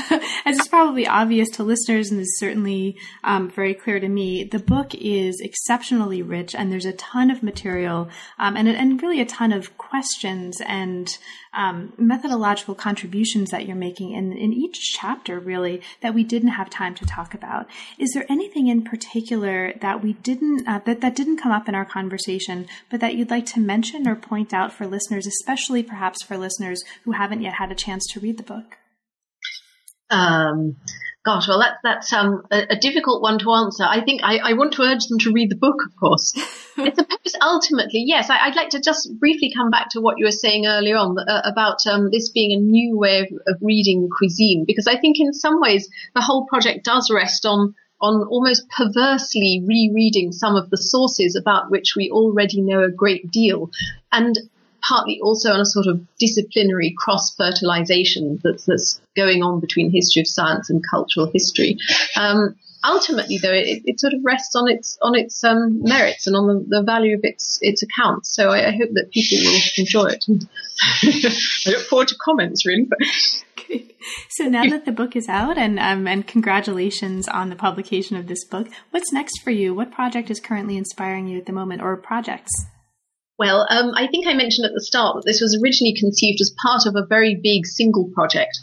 obvious to listeners, and is certainly very clear to me, the book is exceptionally rich, and there's a ton of material and really a ton of questions and methodological contributions that you're making in each chapter, really, that we didn't have time to talk about. Is there anything in particular that we didn't that didn't come up in our conversation, but that you'd like to mention or point out for listeners, especially perhaps for listeners who haven't yet had a chance to read the book? Gosh, well, that's a difficult one to answer. I think I want to urge them to read the book, of course. I suppose ultimately, yes, I'd like to just briefly come back to what you were saying earlier on about this being a new way of reading cuisine, because I think in some ways the whole project does rest on almost perversely rereading some of the sources about which we already know a great deal, and partly also on a sort of disciplinary cross-fertilization that's going on between history of science and cultural history. Ultimately, though, it sort of rests on its merits and on the value of its accounts. So I hope that people will enjoy it. I look forward to comments, really. Okay. So now that the book is out, and congratulations on the publication of this book, what's next for you? What project is currently inspiring you at the moment, or projects? Well, I think I mentioned at the start that this was originally conceived as part of a very big single project.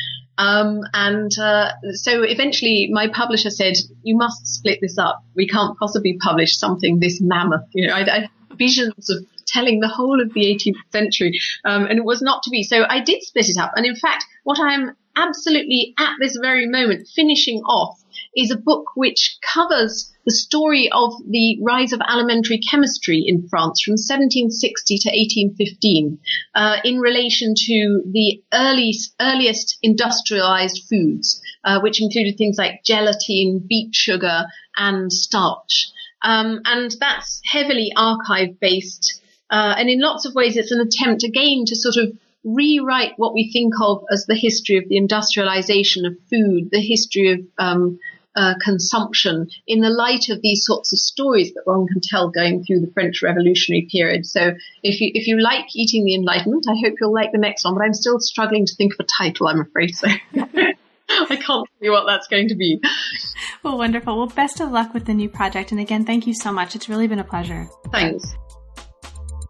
So eventually my publisher said, you must split this up. We can't possibly publish something this mammoth. I had visions of telling the whole of the 18th century, and it was not to be. So I did split it up. And in fact, what I'm absolutely at this very moment finishing off is a book which covers the story of the rise of alimentary chemistry in France from 1760 to 1815 in relation to the earliest industrialized foods, which included things like gelatine, beet sugar, and starch. And that's heavily archive-based. And in lots of ways, it's an attempt, again, to sort of rewrite what we think of as the history of the industrialization of food, the history of consumption in the light of these sorts of stories that one can tell going through the French Revolutionary period. So if you like Eating the Enlightenment, I hope you'll like the next one, but I'm still struggling to think of a title, I'm afraid. So I can't tell you what that's going to be. Well, wonderful. Well, best of luck with the new project. And again, thank you so much. It's really been a pleasure. Thanks.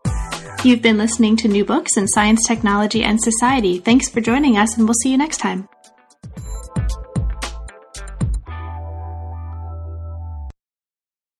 You've been listening to New Books in Science, Technology, and Society. Thanks for joining us, and we'll see you next time.